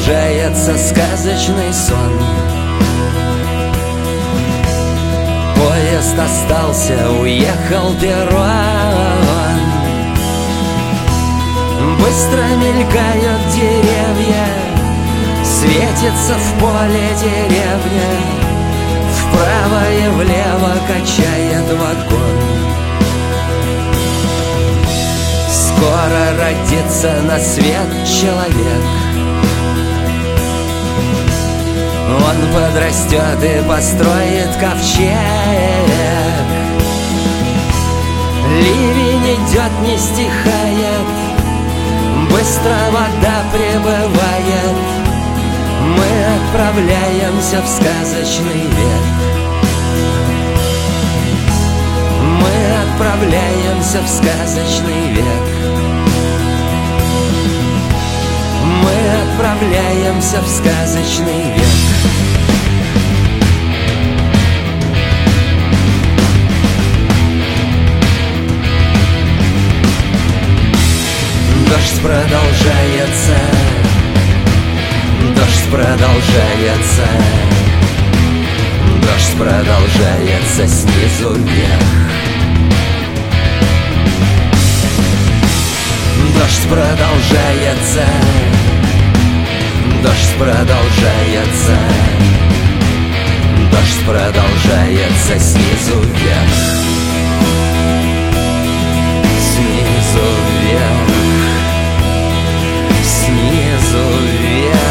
продолжается сказочный сон. Поезд остался, уехал перрон. Быстро мелькают деревья, светится в поле деревня, вправо и влево качает вагон. Скоро родится на свет человек. Он подрастет и построит ковчег. Ливень идет, не стихает, быстро вода прибывает. Мы отправляемся в сказочный век. Мы отправляемся в сказочный век. Мы отправляемся в сказочный век. Дождь продолжается, дождь продолжается, дождь продолжается снизу вверх. Дождь продолжается, дождь продолжается, дождь продолжается снизу вверх. Снизу вверх, снизу вверх.